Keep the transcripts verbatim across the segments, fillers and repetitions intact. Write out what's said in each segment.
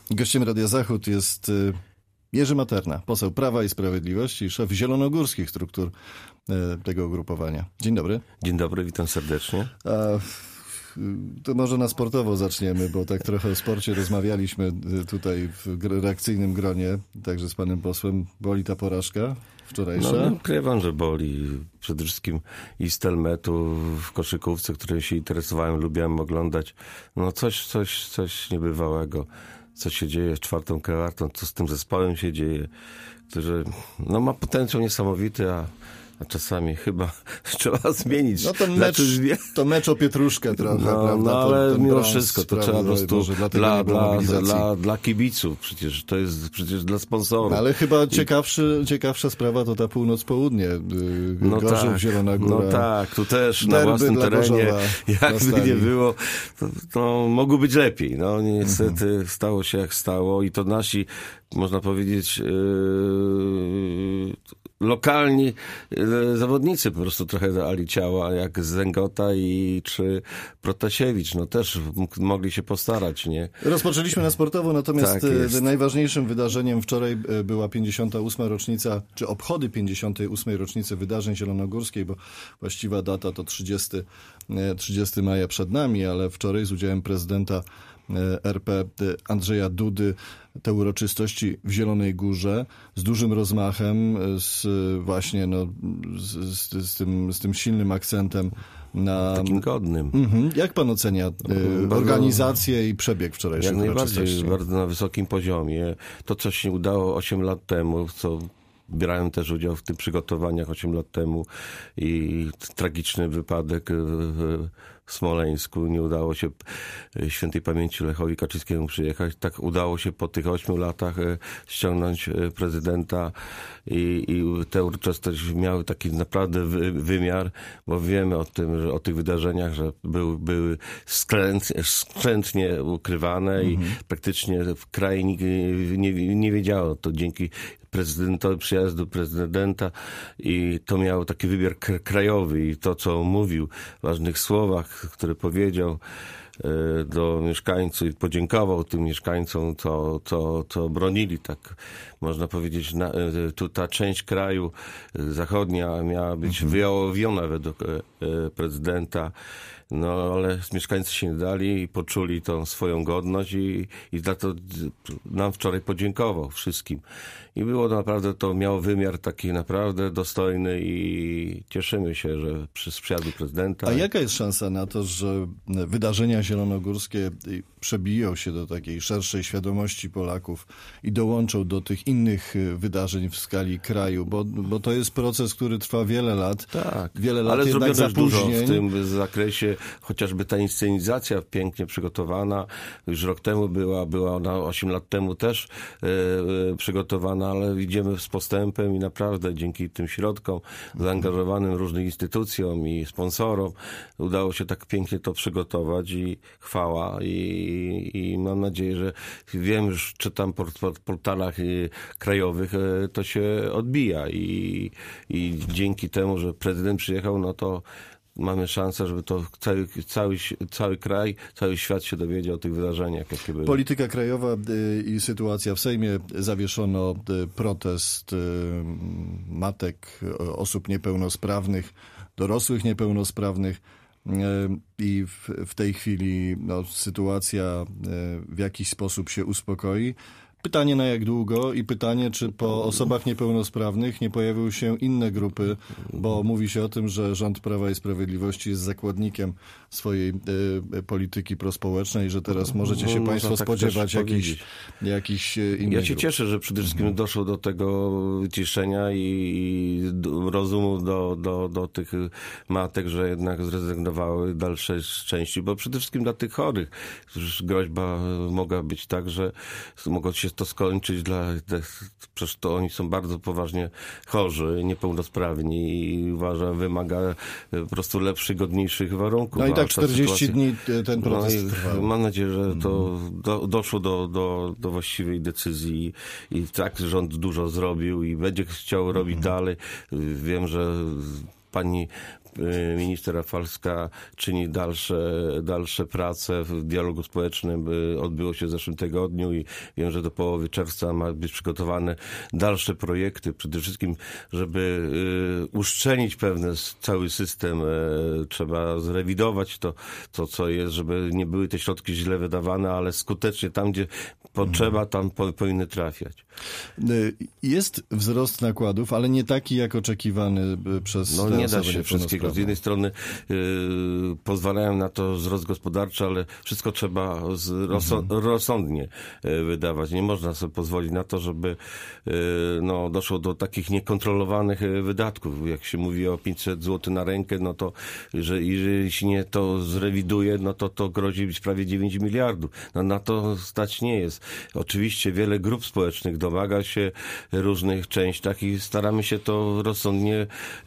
Gościem Radia Zachód jest Jerzy Materna, poseł Prawa i Sprawiedliwości i szef zielonogórskich struktur tego ugrupowania. Dzień dobry. Dzień dobry, witam serdecznie. A, to może na sportowo zaczniemy, bo tak trochę o sporcie rozmawialiśmy tutaj w reakcyjnym gronie, także z panem posłem. Boli ta porażka wczorajsza? No, nie ukrywam, że boli. Przede wszystkim i z Telmetu w koszykówce, której się interesowałem, lubiłem oglądać. No coś, coś, coś niebywałego. Co się dzieje z czwartą kwartą, co z tym zespołem się dzieje, który no, ma potencjał niesamowity, a, a czasami chyba trzeba zmienić. No to mecz, znaczy, to mecz o pietruszkę trochę, no, prawda? No ale ten mimo brąz, wszystko, to prawda, trzeba po prostu dla, dla, dla, dla kibiców, przecież to jest przecież dla sponsorów. No, ale chyba ciekawszy, ciekawsza sprawa to ta północ-południe. No Gorzów, tak, Zielona Góra. No tak, tu też na własnym terenie, jakby nie było, to, to mogło być lepiej. No niestety mhm. stało się jak stało i to nasi, można powiedzieć, yy, lokalni zawodnicy po prostu trochę dali ciała, jak Zęgota i czy Protasiewicz, no też mogli się postarać, nie? Rozpoczęliśmy na sportowo, natomiast tak najważniejszym wydarzeniem wczoraj była pięćdziesiąta ósma rocznica, czy obchody pięćdziesiątej ósmej rocznicy wydarzeń zielonogórskiej, bo właściwa data to trzydziestego maja przed nami, ale wczoraj z udziałem prezydenta R P Andrzeja Dudy te uroczystości w Zielonej Górze z dużym rozmachem, z właśnie no, z, z, z, tym, z tym silnym akcentem na... Takim godnym. Mhm. Jak pan ocenia bardzo, organizację i przebieg wczorajszych jak uroczystości? Najbardziej, bardzo na wysokim poziomie. To, co się udało osiem lat temu, co brałem też udział w tych przygotowaniach osiem lat temu i tragiczny wypadek w Smoleńsku. Nie udało się świętej pamięci Lechowi Kaczyńskiemu przyjechać. Tak udało się po tych ośmiu latach ściągnąć prezydenta i, i te uroczystości miały taki naprawdę wy, wymiar, bo wiemy o tym, że o tych wydarzeniach, że były, były skrzętnie, skrzętnie ukrywane mhm. i praktycznie w kraju nikt nie, nie wiedziało. To dzięki prezydentowi, przyjazdu prezydenta i to miało taki wymiar krajowy i to, co mówił w ważnych słowach, które powiedział do mieszkańców i podziękował tym mieszkańcom, co, co, co bronili, tak można powiedzieć, na, tu ta część kraju zachodnia miała być mhm. wyjałowiona według prezydenta. No, ale mieszkańcy się nie dali i poczuli tą swoją godność i, i za to nam wczoraj podziękował wszystkim. I było naprawdę, to miało wymiar taki naprawdę dostojny i cieszymy się, że przy przyjazdu prezydenta. A jaka jest szansa na to, że wydarzenia zielonogórskie przebiją się do takiej szerszej świadomości Polaków i dołączą do tych innych wydarzeń w skali kraju? Bo, bo to jest proces, który trwa wiele lat. Tak, wiele lat ale jednak zrobiono już dużo w zapóźnień. tym zakresie. Chociażby ta inscenizacja pięknie przygotowana, już rok temu była, była ona osiem lat temu też e, e, przygotowana, ale idziemy z postępem i naprawdę dzięki tym środkom zaangażowanym różnych instytucjom i sponsorom udało się tak pięknie to przygotować i chwała i, i mam nadzieję, że wiem, już czytam po, po portalach krajowych, e, to się odbija i, i dzięki temu, że prezydent przyjechał, no to mamy szansę, żeby to cały, cały, cały kraj, cały świat się dowiedział o tych wydarzeniach, jakie były. Polityka krajowa i sytuacja w Sejmie. Zawieszono protest matek, osób niepełnosprawnych, dorosłych niepełnosprawnych i w, w tej chwili no, sytuacja w jakiś sposób się uspokoi. Pytanie na jak długo i pytanie, czy po osobach niepełnosprawnych nie pojawiły się inne grupy, bo mówi się o tym, że rząd Prawa i Sprawiedliwości jest zakładnikiem swojej y, polityki prospołecznej, że teraz możecie się no, państwo tak spodziewać jakichś jakich innych Ja się grup. cieszę, że przede wszystkim mhm. doszło do tego wyciszenia i, i rozumu do, do, do tych matek, że jednak zrezygnowały dalszej części, bo przede wszystkim dla tych chorych, których groźba mogła być tak, że mogło się to skończyć dla, przecież to oni są bardzo poważnie chorzy, niepełnosprawni i uważam, wymaga po prostu lepszych, godniejszych warunków. No i tak czterdzieści sytuacja... dni ten proces no trwał. Mam nadzieję, że to do, doszło do, do, do właściwej decyzji i tak rząd dużo zrobił i będzie chciał robić mhm. dalej. Wiem, że pani minister Rafalska czyni dalsze, dalsze prace w dialogu społecznym. Odbyło się w zeszłym tygodniu i wiem, że do połowy czerwca ma być przygotowane dalsze projekty. Przede wszystkim, żeby uszczelnić pewne cały system, trzeba zrewidować to, to, co jest, żeby nie były te środki źle wydawane, ale skutecznie tam, gdzie potrzeba, tam po, powinny trafiać. Jest wzrost nakładów, ale nie taki, jak oczekiwany przez No nie da się wszystkiego. Z jednej strony yy, pozwalają na to wzrost gospodarczy, ale wszystko trzeba z, rozso- mhm. rozsądnie yy, wydawać. Nie można sobie pozwolić na to, żeby yy, no, doszło do takich niekontrolowanych yy, wydatków. Jak się mówi o pięćset złotych na rękę, no to że, jeżeli się nie to zrewiduje, no to to grozi być prawie dziewięć miliardów. No, na to stać nie jest. Oczywiście wiele grup społecznych domaga się różnych częściach i staramy się to rozsądnie yy,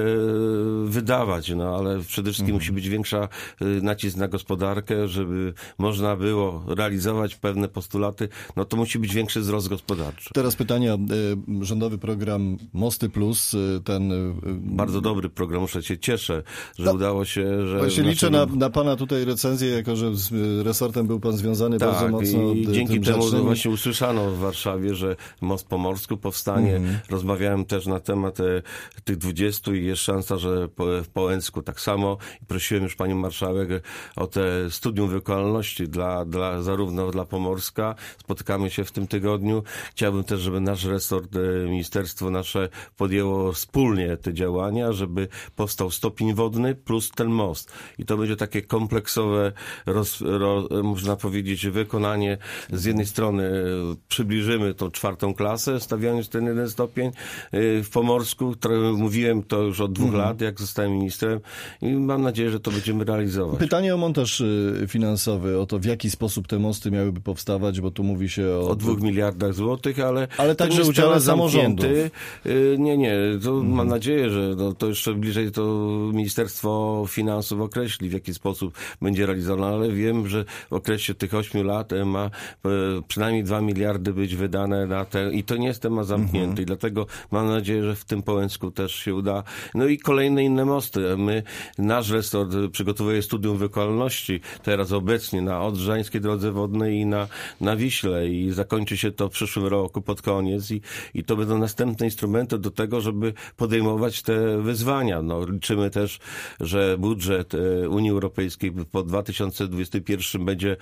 wydawać, no ale przede wszystkim mhm. musi być większa yy, nacisk na gospodarkę, żeby można było realizować pewne postulaty, no to musi być większy wzrost gospodarczy. Teraz pytania. Yy, rządowy program Mosty Plus, yy, ten... Yy, Bardzo dobry program, muszę się cieszę, że no, udało się, że... Właśnie liczę na, na pana tutaj recenzję, jako że z resortem był pan związany tak, bardzo mocno. I dzięki temu rzecznym. Właśnie usłyszano w Warszawie, że Most Pomorsku powstanie. Mm. Rozmawiałem też na temat e, tych dwudziestu i jest szansa, że po, w Połęcku tak samo. I prosiłem już panią marszałek o te studium wykonalności dla, dla, zarówno dla Pomorska. Spotykamy się w tym tygodniu. Chciałbym też, żeby nasz resort, e, ministerstwo nasze podjęło wspólnie te działania, żeby powstał stopień wodny plus ten most. I to będzie takie kompleksowe, roz, ro, można powiedzieć, wykonanie. Z jednej strony przybliżymy tą czwartą klasę, stawiając ten jeden stopień w Pomorsku, który mówiłem to już od dwóch mhm. lat, jak zostałem ministrem i mam nadzieję, że to będziemy realizować. Pytanie o montaż finansowy, o to, w jaki sposób te mosty miałyby powstawać, bo tu mówi się o... O dwóch miliardach złotych, ale... Ale także udziale samorządów. Nie, nie, to mhm. mam nadzieję, że no, to jeszcze bliżej to Ministerstwo Finansów określi, w jaki sposób będzie realizowane, ale wiem, że w okresie tych ośmiu lat ma przynajmniej dwa miliardy być wydane na te... I to nie jest temat zamknięty. Mhm. I dlatego mam nadzieję, że w tym Połęcku też się uda. No i kolejne inne mosty. My, nasz resort przygotowuje studium wykonalności teraz obecnie na Odrzańskiej Drodze Wodnej i na, na Wiśle i zakończy się to w przyszłym roku pod koniec i, i to będą następne instrumenty do tego, żeby podejmować te wyzwania. No, liczymy też, że budżet Unii Europejskiej po dwa tysiące dwudziestym pierwszym będzie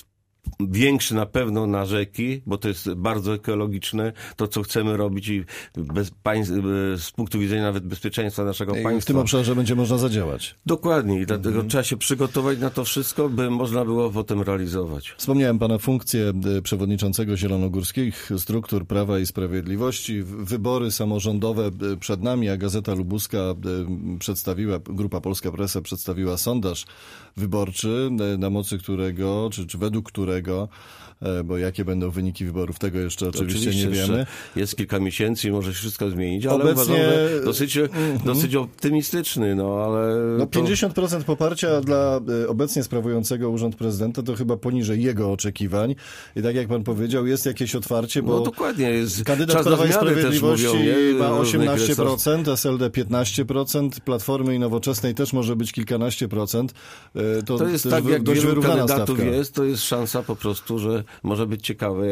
większy na pewno na rzeki, bo to jest bardzo ekologiczne, to co chcemy robić i bez państw, z punktu widzenia nawet bezpieczeństwa naszego I państwa. w tym obszarze będzie można zadziałać. Dokładnie i dlatego mhm. trzeba się przygotować na to wszystko, by można było potem realizować. Wspomniałem pana funkcję przewodniczącego zielonogórskich struktur Prawa i Sprawiedliwości. Wybory samorządowe przed nami, a Gazeta Lubuska przedstawiła, Grupa Polska Presa przedstawiła sondaż wyborczy, na mocy którego, czy, czy według którego, bo jakie będą wyniki wyborów, tego jeszcze oczywiście, oczywiście nie wiemy. Jest kilka miesięcy i może się wszystko zmienić, ale obecnie... uważam, że dosyć, mm-hmm. dosyć optymistyczny, no ale... No pięćdziesiąt procent poparcia dla obecnie sprawującego urząd prezydenta to chyba poniżej jego oczekiwań. I tak jak pan powiedział, jest jakieś otwarcie, bo no, dokładnie, jest kandydat Prawa i Sprawiedliwości mówią, ma osiemnaście procent, S L D piętnaście procent, Platformy i Nowoczesnej też może być kilkanaście procent. To, to jest to tak, jak wielu kandydatów stawka. jest, to jest szansa po prostu, że może być ciekawe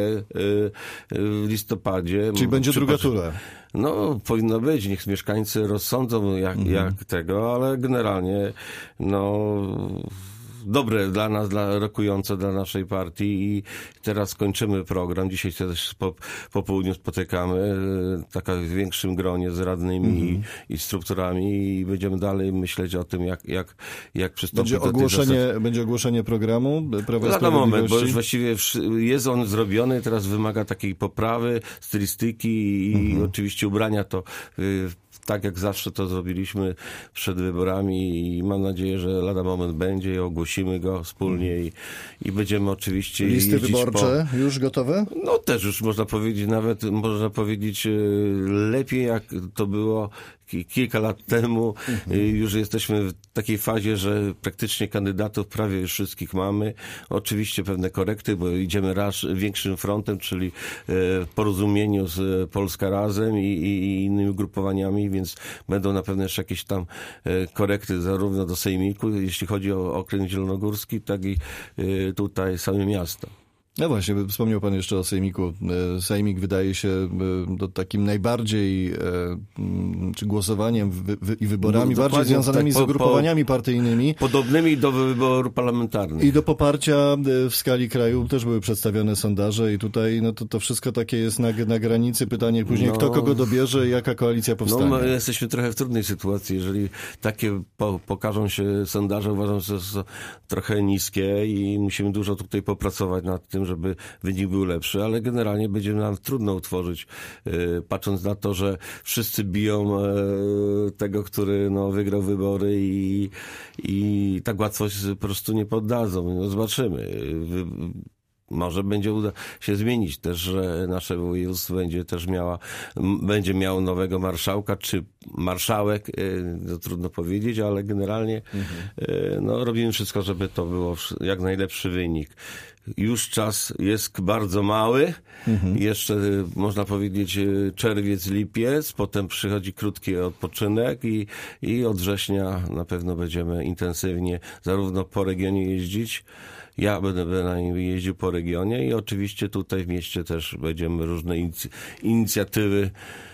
w listopadzie. Czyli będzie druga tura. No, powinno być. Niech mieszkańcy rozsądzą jak, mhm. jak tego, ale generalnie no... dobre dla nas, dla, rokujące dla naszej partii i teraz kończymy program. Dzisiaj się też po, po południu spotykamy taka w większym gronie z radnymi mm-hmm. i, i strukturami i będziemy dalej myśleć o tym, jak, jak, jak przystąpić będzie do ogłoszenie, tych zasad. Będzie ogłoszenie programu Prawa i Lada moment, bo już właściwie jest on zrobiony, teraz wymaga takiej poprawy, stylistyki i mm-hmm. oczywiście ubrania to tak jak zawsze to zrobiliśmy przed wyborami i mam nadzieję, że lada moment będzie i ogłosimy go wspólnie i, i będziemy oczywiście listy wyborcze po... już gotowe? No też już można powiedzieć, nawet można powiedzieć lepiej jak to było kilka lat temu. Mhm. Już jesteśmy w takiej fazie, że praktycznie kandydatów prawie już wszystkich mamy. Oczywiście pewne korekty, bo idziemy raz większym frontem, czyli w porozumieniu z Polska Razem i, i, i innymi grupowaniami wyborami, więc będą na pewno jeszcze jakieś tam korekty zarówno do sejmiku, jeśli chodzi o okręg zielonogórski, tak i tutaj same miasto. No właśnie, wspomniał pan jeszcze o sejmiku. Sejmik wydaje się do takim najbardziej, czy głosowaniem wy, wy, i wyborami no, bardziej związanymi tak, po, z ugrupowaniami po, partyjnymi. Podobnymi do wyborów parlamentarnych. I do poparcia w skali kraju też były przedstawione sondaże i tutaj no to, to wszystko takie jest na, na granicy. Pytanie później, no, kto kogo dobierze i jaka koalicja powstanie. No, my jesteśmy trochę w trudnej sytuacji. Jeżeli takie po, pokażą się sondaże, uważam, że są trochę niskie i musimy dużo tutaj popracować nad tym, żeby wynik był lepszy, ale generalnie będzie nam trudno utworzyć, yy, patrząc na to, że wszyscy biją yy, tego, który no, wygrał wybory i, i tak łatwo się po prostu nie poddadzą. No, zobaczymy. Yy, Może będzie uda się zmienić też, że nasze województwo będzie też miała, będzie miało nowego marszałka, czy marszałek, to trudno powiedzieć, ale generalnie mhm. no, robimy wszystko, żeby to było jak najlepszy wynik. Już czas jest bardzo mały, mhm. jeszcze można powiedzieć czerwiec, lipiec, potem przychodzi krótki odpoczynek i, i od września na pewno będziemy intensywnie zarówno po regionie jeździć. Ja będę bynajmniej jeździł po regionie i oczywiście tutaj w mieście też będziemy różne inicjatywy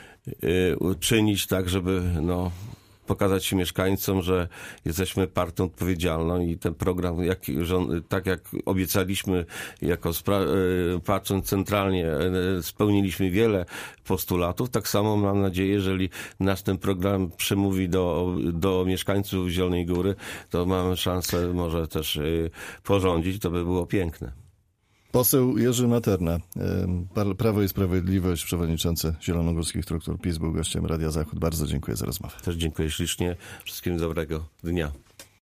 y, czynić tak, żeby no, pokazać mieszkańcom, że jesteśmy partią odpowiedzialną i ten program, jak, tak jak obiecaliśmy, jako spra- patrząc centralnie, spełniliśmy wiele postulatów, tak samo mam nadzieję, jeżeli nasz ten program przemówi do, do mieszkańców Zielonej Góry, to mamy szansę może też porządzić, to by było piękne. Poseł Jerzy Materna, Prawo i Sprawiedliwość, przewodniczący Zielonogórskich Struktur PiS, był gościem Radia Zachód. Bardzo dziękuję za rozmowę. Też dziękuję ślicznie. Wszystkim dobrego dnia.